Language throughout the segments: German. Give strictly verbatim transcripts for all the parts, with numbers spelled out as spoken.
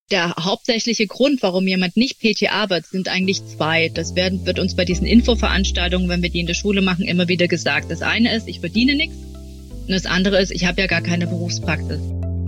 Der hauptsächliche Grund, warum jemand nicht P T A wird, sind eigentlich zwei. Das werden, wird uns bei diesen Infoveranstaltungen, wenn wir die in der Schule machen, immer wieder gesagt. Das eine ist, ich verdiene nichts. Und das andere ist, ich habe ja gar keine Berufspraxis.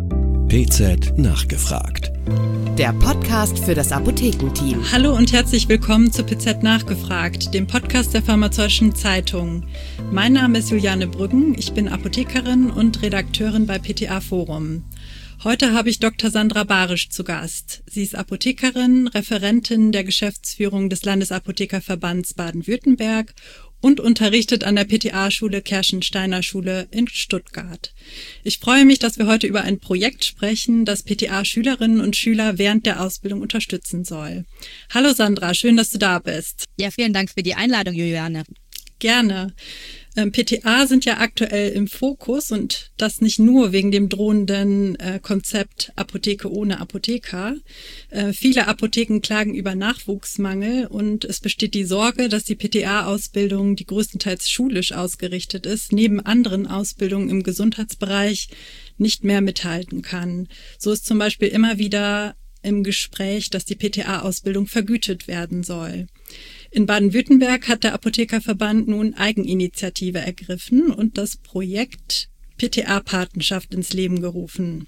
P Z nachgefragt. Der Podcast für das Apothekenteam. Hallo und herzlich willkommen zu P Z nachgefragt, dem Podcast der Pharmazeutischen Zeitung. Mein Name ist Juliane Brüggen, ich bin Apothekerin und Redakteurin bei P T A Forum. Heute habe ich Doktor Sandra Barisch zu Gast. Sie ist Apothekerin, Referentin der Geschäftsführung des Landesapothekerverbands Baden-Württemberg und unterrichtet an der P T A-Schule Kerschensteiner-Schule in Stuttgart. Ich freue mich, dass wir heute über ein Projekt sprechen, das P T A-Schülerinnen und Schüler während der Ausbildung unterstützen soll. Hallo Sandra, schön, dass du da bist. Ja, vielen Dank für die Einladung, Juliane. Gerne. Ähm, P T A sind ja aktuell im Fokus und das nicht nur wegen dem drohenden äh, Konzept Apotheke ohne Apotheker. Äh, viele Apotheken klagen über Nachwuchsmangel und es besteht die Sorge, dass die P T A-Ausbildung, die größtenteils schulisch ausgerichtet ist, neben anderen Ausbildungen im Gesundheitsbereich nicht mehr mithalten kann. So ist zum Beispiel immer wieder im Gespräch, dass die P T A-Ausbildung vergütet werden soll. In Baden-Württemberg hat der Apothekerverband nun Eigeninitiative ergriffen und das Projekt P T A-Patenschaft ins Leben gerufen.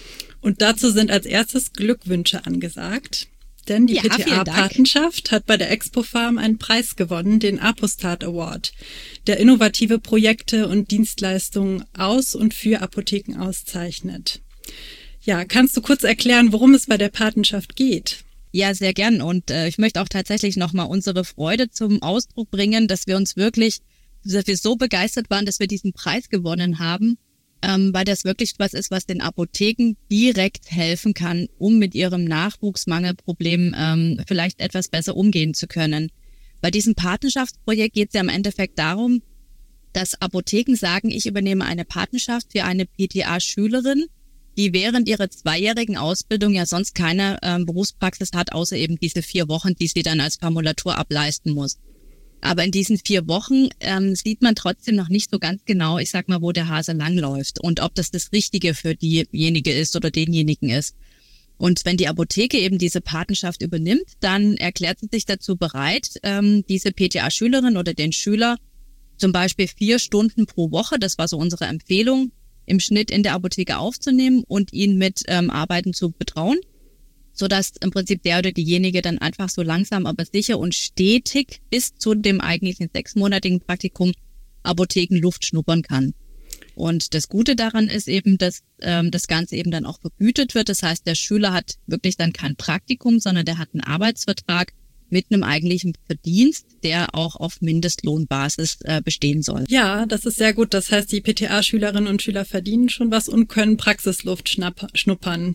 Und dazu sind als erstes Glückwünsche angesagt, denn die ja, P T A-Patenschaft hat bei der Expo Pharm einen Preis gewonnen, den Apostat Award, der innovative Projekte und Dienstleistungen aus und für Apotheken auszeichnet. Ja, kannst du kurz erklären, worum es bei der Patenschaft geht? Ja, sehr gern. Und äh, ich möchte auch tatsächlich nochmal unsere Freude zum Ausdruck bringen, dass wir uns wirklich, dass wir so begeistert waren, dass wir diesen Preis gewonnen haben, ähm, weil das wirklich was ist, was den Apotheken direkt helfen kann, um mit ihrem Nachwuchsmangelproblem ähm, vielleicht etwas besser umgehen zu können. Bei diesem Patenschaftsprojekt geht es ja im Endeffekt darum, dass Apotheken sagen, ich übernehme eine Patenschaft für eine P T A-Schülerin, die während ihrer zweijährigen Ausbildung ja sonst keine ähm, Berufspraxis hat, außer eben diese vier Wochen, die sie dann als Formulatur ableisten muss. Aber in diesen vier Wochen ähm, sieht man trotzdem noch nicht so ganz genau, ich sag mal, wo der Hase langläuft und ob das das Richtige für diejenige ist oder denjenigen ist. Und wenn die Apotheke eben diese Patenschaft übernimmt, dann erklärt sie sich dazu bereit, ähm, diese P T A-Schülerin oder den Schüler zum Beispiel vier Stunden pro Woche, das war so unsere Empfehlung, im Schnitt in der Apotheke aufzunehmen und ihn mit ähm, Arbeiten zu betrauen, sodass im Prinzip der oder diejenige dann einfach so langsam, aber sicher und stetig bis zu dem eigentlichen sechsmonatigen Praktikum Apothekenluft schnuppern kann. Und das Gute daran ist eben, dass ähm, das Ganze eben dann auch vergütet wird. Das heißt, der Schüler hat wirklich dann kein Praktikum, sondern der hat einen Arbeitsvertrag mit einem eigentlichen Verdienst, der auch auf Mindestlohnbasis äh, bestehen soll. Ja, das ist sehr gut. Das heißt, die P T A-Schülerinnen und Schüler verdienen schon was und können Praxisluft schnapp- schnuppern.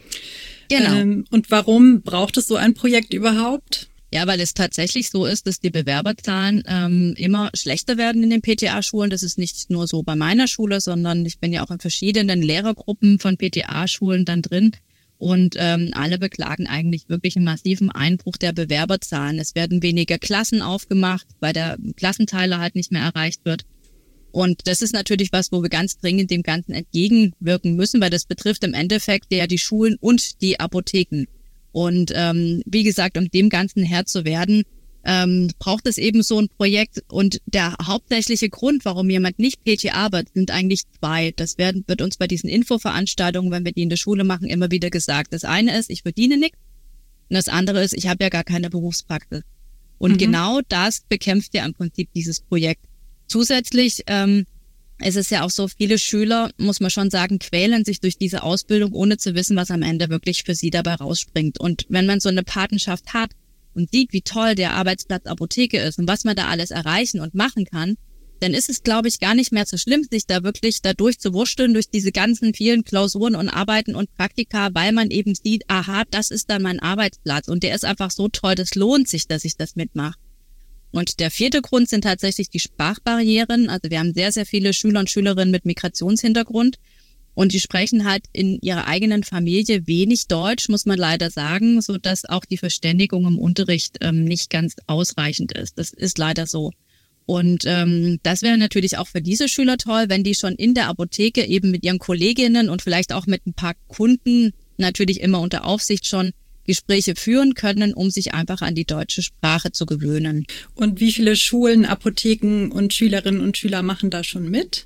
Genau. Ähm, und warum braucht es so ein Projekt überhaupt? Ja, weil es tatsächlich so ist, dass die Bewerberzahlen ähm, immer schlechter werden in den P T A-Schulen. Das ist nicht nur so bei meiner Schule, sondern ich bin ja auch in verschiedenen Lehrergruppen von P T A-Schulen dann drin. Und ähm, alle beklagen eigentlich wirklich einen massiven Einbruch der Bewerberzahlen. Es werden weniger Klassen aufgemacht, weil der Klassenteiler halt nicht mehr erreicht wird. Und das ist natürlich was, wo wir ganz dringend dem Ganzen entgegenwirken müssen, weil das betrifft im Endeffekt ja die Schulen und die Apotheken. Und ähm, wie gesagt, um dem Ganzen Herr zu werden, ähm, braucht es eben so ein Projekt. Und der hauptsächliche Grund, warum jemand nicht P T A wird, sind eigentlich zwei. Das werden, wird uns bei diesen Infoveranstaltungen, wenn wir die in der Schule machen, immer wieder gesagt. Das eine ist, ich verdiene nichts. Und das andere ist, ich habe ja gar keine Berufspraxis. Und mhm. genau das bekämpft ja im Prinzip dieses Projekt. Zusätzlich ähm, es ist ja auch so, viele Schüler, muss man schon sagen, quälen sich durch diese Ausbildung, ohne zu wissen, was am Ende wirklich für sie dabei rausspringt. Und wenn man so eine Patenschaft hat und sieht, wie toll der Arbeitsplatz Apotheke ist und was man da alles erreichen und machen kann, dann ist es, glaube ich, gar nicht mehr so schlimm, sich da wirklich da durchzuwursteln durch diese ganzen vielen Klausuren und Arbeiten und Praktika, weil man eben sieht, aha, das ist dann mein Arbeitsplatz und der ist einfach so toll, das lohnt sich, dass ich das mitmache. Und der vierte Grund sind tatsächlich die Sprachbarrieren. Also wir haben sehr, sehr viele Schüler und Schülerinnen mit Migrationshintergrund und die sprechen halt in ihrer eigenen Familie wenig Deutsch, muss man leider sagen, so dass auch die Verständigung im Unterricht ähm, nicht ganz ausreichend ist. Das ist leider so. Und ähm, das wäre natürlich auch für diese Schüler toll, wenn die schon in der Apotheke eben mit ihren Kolleginnen und vielleicht auch mit ein paar Kunden natürlich immer unter Aufsicht schon Gespräche führen können, um sich einfach an die deutsche Sprache zu gewöhnen. Und wie viele Schulen, Apotheken und Schülerinnen und Schüler machen da schon mit?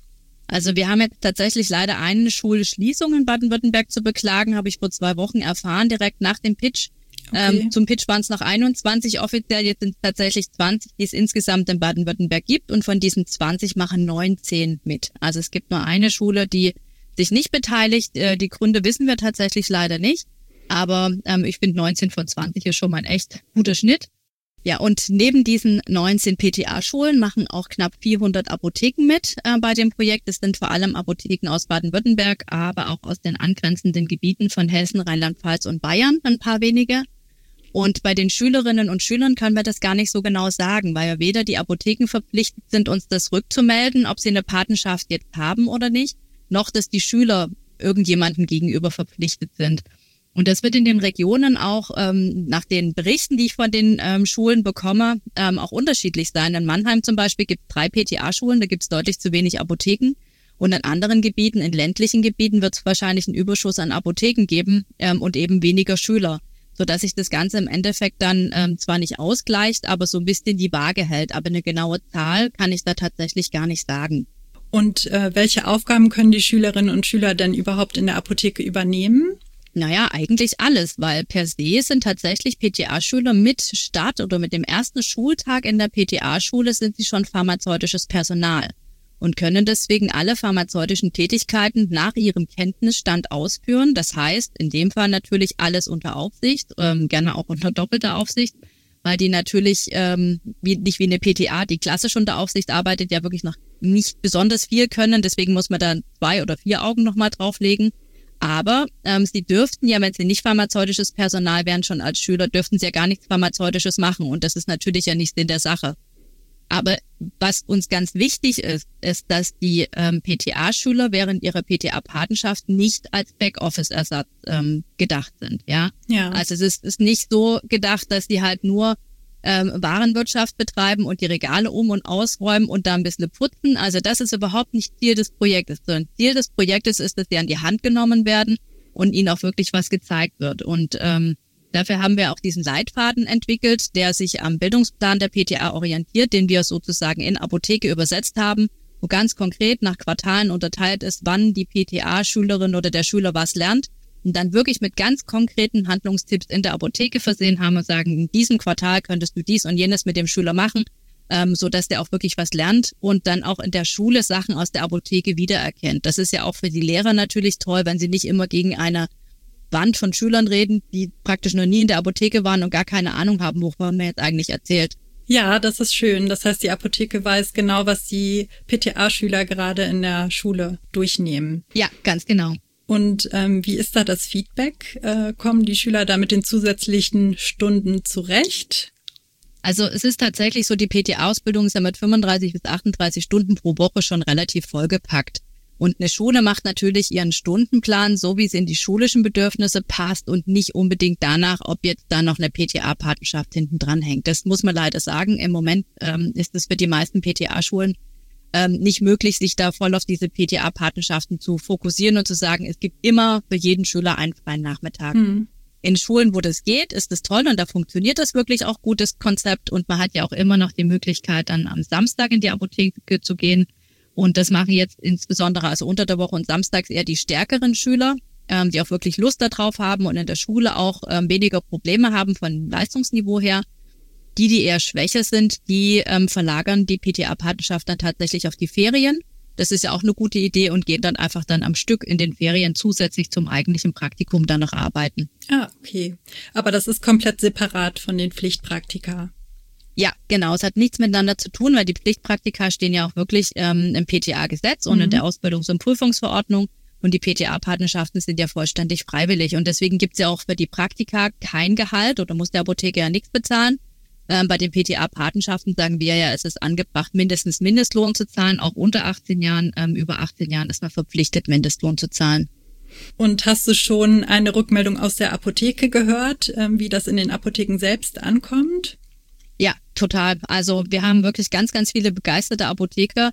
Also wir haben jetzt tatsächlich leider eine Schulschließung in Baden-Württemberg zu beklagen, habe ich vor zwei Wochen erfahren, direkt nach dem Pitch. Okay. Ähm, zum Pitch waren es noch einundzwanzig offiziell, jetzt sind es tatsächlich zwanzig, die es insgesamt in Baden-Württemberg gibt, und von diesen zwanzig machen neunzehn mit. Also es gibt nur eine Schule, die sich nicht beteiligt. Äh, die Gründe wissen wir tatsächlich leider nicht, aber ähm, ich finde neunzehn von zwanzig ist schon mal ein echt guter Schnitt. Ja, und neben diesen neunzehn P T A-Schulen machen auch knapp vierhundert Apotheken mit äh, bei dem Projekt. Es sind vor allem Apotheken aus Baden-Württemberg, aber auch aus den angrenzenden Gebieten von Hessen, Rheinland-Pfalz und Bayern, ein paar wenige. Und bei den Schülerinnen und Schülern können wir das gar nicht so genau sagen, weil ja weder die Apotheken verpflichtet sind, uns das rückzumelden, ob sie eine Patenschaft jetzt haben oder nicht, noch dass die Schüler irgendjemandem gegenüber verpflichtet sind. Und das wird in den Regionen auch ähm, nach den Berichten, die ich von den ähm, Schulen bekomme, ähm, auch unterschiedlich sein. In Mannheim zum Beispiel gibt es drei P T A-Schulen, da gibt es deutlich zu wenig Apotheken. Und in anderen Gebieten, in ländlichen Gebieten, wird es wahrscheinlich einen Überschuss an Apotheken geben ähm, und eben weniger Schüler, sodass sich das Ganze im Endeffekt dann ähm, zwar nicht ausgleicht, aber so ein bisschen die Waage hält. Aber eine genaue Zahl kann ich da tatsächlich gar nicht sagen. Und äh, welche Aufgaben können die Schülerinnen und Schüler denn überhaupt in der Apotheke übernehmen? Naja, eigentlich alles, weil per se sind tatsächlich P T A-Schüler mit Start oder mit dem ersten Schultag in der P T A-Schule sind sie schon pharmazeutisches Personal und können deswegen alle pharmazeutischen Tätigkeiten nach ihrem Kenntnisstand ausführen. Das heißt, in dem Fall natürlich alles unter Aufsicht, ähm, gerne auch unter doppelter Aufsicht, weil die natürlich ähm, wie, nicht wie eine P T A, die klassisch unter Aufsicht arbeitet, ja wirklich noch nicht besonders viel können. Deswegen muss man da zwei oder vier Augen nochmal drauflegen. Aber ähm, sie dürften ja, wenn sie nicht pharmazeutisches Personal wären, schon als Schüler, dürften sie ja gar nichts Pharmazeutisches machen. Und das ist natürlich ja nicht Sinn der Sache. Aber was uns ganz wichtig ist, ist, dass die ähm, P T A-Schüler während ihrer P T A-Patenschaft nicht als Backoffice-Ersatz ähm, gedacht sind. Ja? Ja. Also es ist, ist nicht so gedacht, dass die halt nur ähm, Warenwirtschaft betreiben und die Regale um- und ausräumen und da ein bisschen putzen. Also das ist überhaupt nicht Ziel des Projektes, sondern Ziel des Projektes ist, dass sie an die Hand genommen werden und ihnen auch wirklich was gezeigt wird. Und ähm, dafür haben wir auch diesen Leitfaden entwickelt, der sich am Bildungsplan der P T A orientiert, den wir sozusagen in Apotheke übersetzt haben, wo ganz konkret nach Quartalen unterteilt ist, wann die P T A-Schülerin oder der Schüler was lernt. Und dann wirklich mit ganz konkreten Handlungstipps in der Apotheke versehen haben und sagen, in diesem Quartal könntest du dies und jenes mit dem Schüler machen, ähm, so dass der auch wirklich was lernt und dann auch in der Schule Sachen aus der Apotheke wiedererkennt. Das ist ja auch für die Lehrer natürlich toll, wenn sie nicht immer gegen eine Wand von Schülern reden, die praktisch noch nie in der Apotheke waren und gar keine Ahnung haben, wovon man jetzt eigentlich erzählt. Ja, das ist schön. Das heißt, die Apotheke weiß genau, was die P T A-Schüler gerade in der Schule durchnehmen. Ja, ganz genau. Und ähm, wie ist da das Feedback? Äh, kommen die Schüler da mit den zusätzlichen Stunden zurecht? Also es ist tatsächlich so, die P T A-Ausbildung ist ja mit fünfunddreißig bis achtunddreißig Stunden pro Woche schon relativ vollgepackt. Und eine Schule macht natürlich ihren Stundenplan so, wie es in die schulischen Bedürfnisse passt und nicht unbedingt danach, ob jetzt da noch eine P T A-Patenschaft hinten dran hängt. Das muss man leider sagen. Im Moment ähm, ist es für die meisten P T A-Schulen ähm, nicht möglich, sich da voll auf diese P T A-Patenschaften zu fokussieren und zu sagen, es gibt immer für jeden Schüler einen freien Nachmittag. Mhm. In Schulen, wo das geht, ist das toll und da funktioniert das wirklich auch gut, das Konzept. Und man hat ja auch immer noch die Möglichkeit, dann am Samstag in die Apotheke zu gehen. Und das machen jetzt insbesondere also unter der Woche und samstags eher die stärkeren Schüler, ähm, die auch wirklich Lust darauf haben und in der Schule auch ähm, weniger Probleme haben von Leistungsniveau her. Die, die eher schwächer sind, die ähm, verlagern die P T A-Patenschaft dann tatsächlich auf die Ferien. Das ist ja auch eine gute Idee und gehen dann einfach dann am Stück in den Ferien zusätzlich zum eigentlichen Praktikum dann noch arbeiten. Ah, okay. Aber das ist komplett separat von den Pflichtpraktika. Ja, genau. Es hat nichts miteinander zu tun, weil die Pflichtpraktika stehen ja auch wirklich ähm, im P T A-Gesetz und mhm. in der Ausbildungs- und Prüfungsverordnung. Und die P T A-Patenschaften sind ja vollständig freiwillig. Und deswegen gibt's ja auch für die Praktika kein Gehalt oder muss der Apotheker ja nichts bezahlen. Ähm, bei den P T A-Patenschaften sagen wir ja, es ist angebracht, mindestens Mindestlohn zu zahlen. Auch unter achtzehn Jahren, ähm, über achtzehn Jahren ist man verpflichtet, Mindestlohn zu zahlen. Und hast du schon eine Rückmeldung aus der Apotheke gehört, ähm, wie das in den Apotheken selbst ankommt? Ja, total. Also wir haben wirklich ganz, ganz viele begeisterte Apotheker,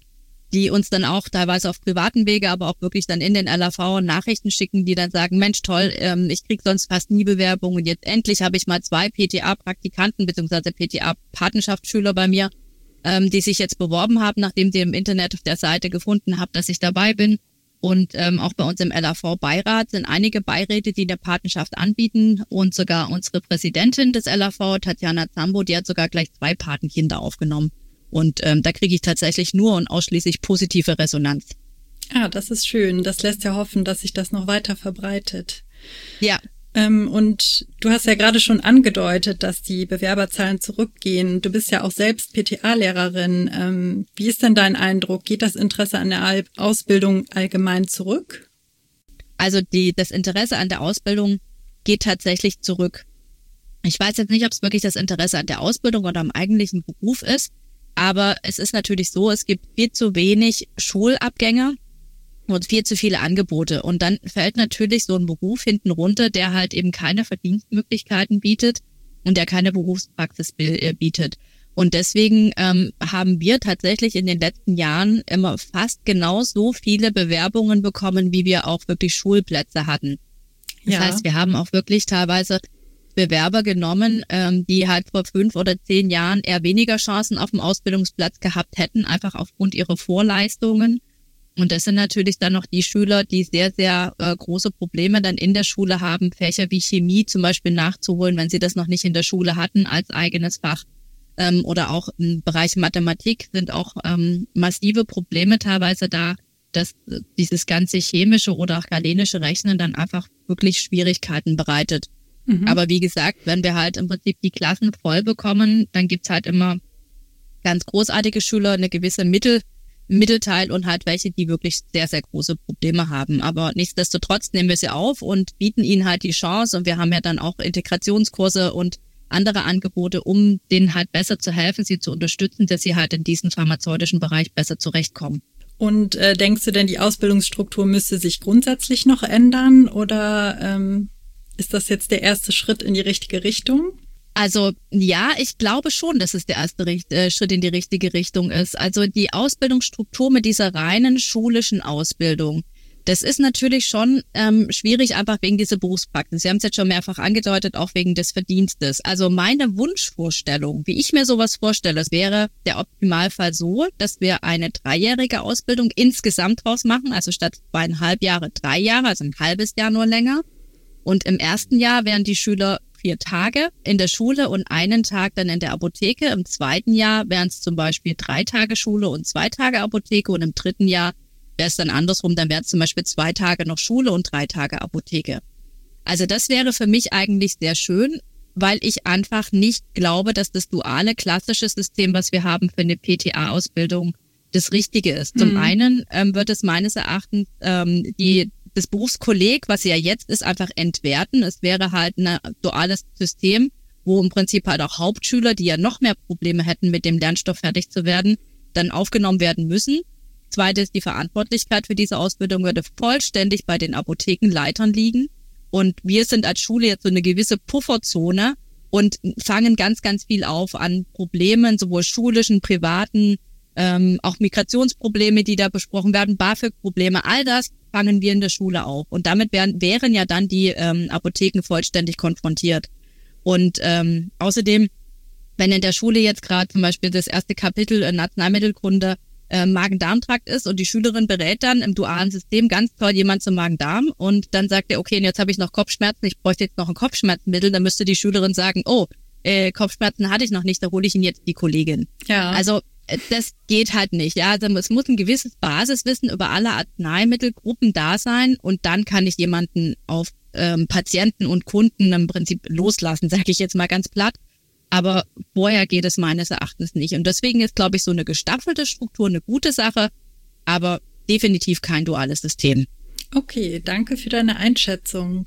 die uns dann auch teilweise auf privaten Wege, aber auch wirklich dann in den L A V Nachrichten schicken, die dann sagen, Mensch, toll, ähm, ich krieg sonst fast nie Bewerbungen und jetzt endlich habe ich mal zwei P T A-Praktikanten bzw. P T A-Patenschaftsschüler bei mir, ähm, die sich jetzt beworben haben, nachdem sie im Internet auf der Seite gefunden haben, dass ich dabei bin. Und ähm, auch bei uns im L A V-Beirat sind einige Beiräte, die eine Patenschaft anbieten und sogar unsere Präsidentin des L A V, Tatjana Zambo, die hat sogar gleich zwei Patenkinder aufgenommen. Und ähm, da kriege ich tatsächlich nur und ausschließlich positive Resonanz. Ah, das ist schön. Das lässt ja hoffen, dass sich das noch weiter verbreitet. Ja. Ähm, und du hast ja gerade schon angedeutet, dass die Bewerberzahlen zurückgehen. Du bist ja auch selbst P T A-Lehrerin. Ähm, wie ist denn dein Eindruck? Geht das Interesse an der Ausbildung allgemein zurück? Also die, das Interesse an der Ausbildung geht tatsächlich zurück. Ich weiß jetzt nicht, ob es wirklich das Interesse an der Ausbildung oder am eigentlichen Beruf ist. Aber es ist natürlich so, es gibt viel zu wenig Schulabgänger und viel zu viele Angebote. Und dann fällt natürlich so ein Beruf hinten runter, der halt eben keine Verdienstmöglichkeiten bietet und der keine Berufspraxis bietet. Und deswegen ähm, haben wir tatsächlich in den letzten Jahren immer fast genauso viele Bewerbungen bekommen, wie wir auch wirklich Schulplätze hatten. Das ja. heißt, wir haben auch wirklich teilweise Bewerber genommen, ähm, die halt vor fünf oder zehn Jahren eher weniger Chancen auf dem Ausbildungsplatz gehabt hätten, einfach aufgrund ihrer Vorleistungen. Und das sind natürlich dann noch die Schüler, die sehr, sehr äh, große Probleme dann in der Schule haben, Fächer wie Chemie zum Beispiel nachzuholen, wenn sie das noch nicht in der Schule hatten als eigenes Fach. Ähm, oder auch im Bereich Mathematik sind auch ähm, massive Probleme teilweise da, dass äh, dieses ganze chemische oder auch galenische Rechnen dann einfach wirklich Schwierigkeiten bereitet. Mhm. Aber wie gesagt, wenn wir halt im Prinzip die Klassen voll bekommen, dann gibt's halt immer ganz großartige Schüler, eine gewisse Mittel, Mittelteil und halt welche, die wirklich sehr, sehr große Probleme haben. Aber nichtsdestotrotz nehmen wir sie auf und bieten ihnen halt die Chance. Und wir haben ja dann auch Integrationskurse und andere Angebote, um denen halt besser zu helfen, sie zu unterstützen, dass sie halt in diesem pharmazeutischen Bereich besser zurechtkommen. Und äh, denkst du denn, die Ausbildungsstruktur müsste sich grundsätzlich noch ändern oder ähm ist das jetzt der erste Schritt in die richtige Richtung? Also ja, ich glaube schon, dass es der erste äh, Schritt in die richtige Richtung ist. Also die Ausbildungsstruktur mit dieser reinen schulischen Ausbildung, das ist natürlich schon ähm, schwierig, einfach wegen dieser Berufspraxis. Sie haben es jetzt schon mehrfach angedeutet, auch wegen des Verdienstes. Also meine Wunschvorstellung, wie ich mir sowas vorstelle, es wäre der Optimalfall so, dass wir eine dreijährige Ausbildung insgesamt draus machen, also statt zweieinhalb Jahre drei Jahre, also ein halbes Jahr nur länger. Und im ersten Jahr wären die Schüler vier Tage in der Schule und einen Tag dann in der Apotheke. Im zweiten Jahr wären es zum Beispiel drei Tage Schule und zwei Tage Apotheke. Und im dritten Jahr wäre es dann andersrum. Dann wären es zum Beispiel zwei Tage noch Schule und drei Tage Apotheke. Also das wäre für mich eigentlich sehr schön, weil ich einfach nicht glaube, dass das duale klassische System, was wir haben für eine P T A-Ausbildung, das Richtige ist. Zum mhm. einen ähm, wird es meines Erachtens ähm, die das Berufskolleg, was ja jetzt ist, einfach entwerten. Es wäre halt ein duales System, wo im Prinzip halt auch Hauptschüler, die ja noch mehr Probleme hätten, mit dem Lernstoff fertig zu werden, dann aufgenommen werden müssen. Zweites, die Verantwortlichkeit für diese Ausbildung würde vollständig bei den Apothekenleitern liegen. Und wir sind als Schule jetzt so eine gewisse Pufferzone und fangen ganz, ganz viel auf an Problemen, sowohl schulischen, privaten, ähm, auch Migrationsprobleme, die da besprochen werden, BAföG-Probleme, all das fangen wir in der Schule auf. Und damit wären, wären ja dann die ähm, Apotheken vollständig konfrontiert. Und ähm, außerdem, wenn in der Schule jetzt gerade zum Beispiel das erste Kapitel in Arzneimittelkunde äh, Magen-Darm-Trakt ist und die Schülerin berät dann im dualen System ganz toll jemand zum Magen-Darm und dann sagt er, okay, und jetzt habe ich noch Kopfschmerzen, ich bräuchte jetzt noch ein Kopfschmerzmittel, dann müsste die Schülerin sagen, oh, äh, Kopfschmerzen hatte ich noch nicht, da hole ich Ihnen jetzt die Kollegin. Ja. Also das geht halt nicht. Ja, also es muss ein gewisses Basiswissen über alle Arzneimittelgruppen da sein und dann kann ich jemanden auf ähm, Patienten und Kunden im Prinzip loslassen, sage ich jetzt mal ganz platt. Aber vorher geht es meines Erachtens nicht. Und deswegen ist, glaube ich, so eine gestaffelte Struktur eine gute Sache, aber definitiv kein duales System. Okay, danke für deine Einschätzung.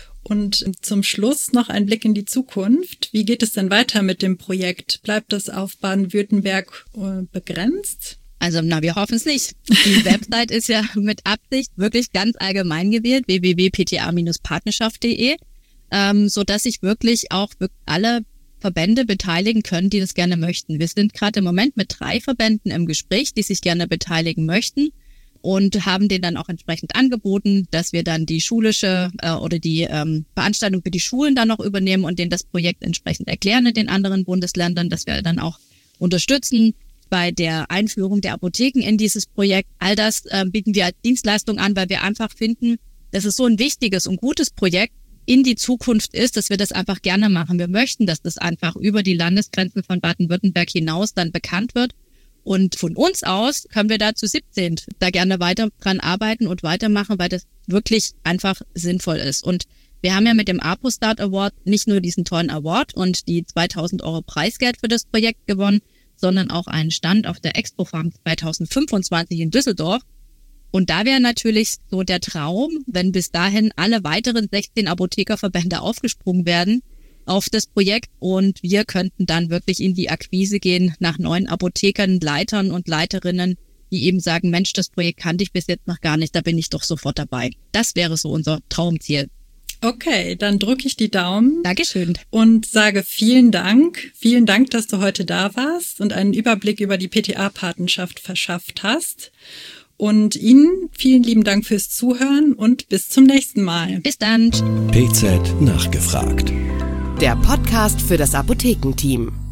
Und zum Schluss noch ein Blick in die Zukunft. Wie geht es denn weiter mit dem Projekt? Bleibt es auf Baden-Württemberg begrenzt? Also, na, wir hoffen es nicht. Die Website ist ja mit Absicht wirklich ganz allgemein gewählt, w w w punkt p t a Bindestrich partnerschaft punkt d e, ähm, so dass sich wirklich auch alle Verbände beteiligen können, die das gerne möchten. Wir sind gerade im Moment mit drei Verbänden im Gespräch, die sich gerne beteiligen möchten und haben denen dann auch entsprechend angeboten, dass wir dann die schulische äh, oder die ähm, Veranstaltung für die Schulen dann noch übernehmen und denen das Projekt entsprechend erklären in den anderen Bundesländern, dass wir dann auch unterstützen bei der Einführung der Apotheken in dieses Projekt. All das äh, bieten wir als Dienstleistung an, weil wir einfach finden, dass es so ein wichtiges und gutes Projekt in die Zukunft ist, dass wir das einfach gerne machen. Wir möchten, dass das einfach über die Landesgrenzen von Baden-Württemberg hinaus dann bekannt wird. Und von uns aus können wir da zu siebzehn da gerne weiter dran arbeiten und weitermachen, weil das wirklich einfach sinnvoll ist. Und wir haben ja mit dem ApoStart Award nicht nur diesen tollen Award und die zweitausend Euro Preisgeld für das Projekt gewonnen, sondern auch einen Stand auf der Expo-Farm zweitausendfünfundzwanzig in Düsseldorf. Und da wäre natürlich so der Traum, wenn bis dahin alle weiteren sechzehn Apothekerverbände aufgesprungen werden auf das Projekt und wir könnten dann wirklich in die Akquise gehen nach neuen Apothekern, Leitern und Leiterinnen, die eben sagen, Mensch, das Projekt kannte ich bis jetzt noch gar nicht, da bin ich doch sofort dabei. Das wäre so unser Traumziel. Okay, dann drücke ich die Daumen. Dankeschön. Und sage vielen Dank. Vielen Dank, dass du heute da warst und einen Überblick über die P T A-Patenschaft verschafft hast. Und Ihnen vielen lieben Dank fürs Zuhören und bis zum nächsten Mal. Bis dann. P Z nachgefragt. Der Podcast für das Apothekenteam.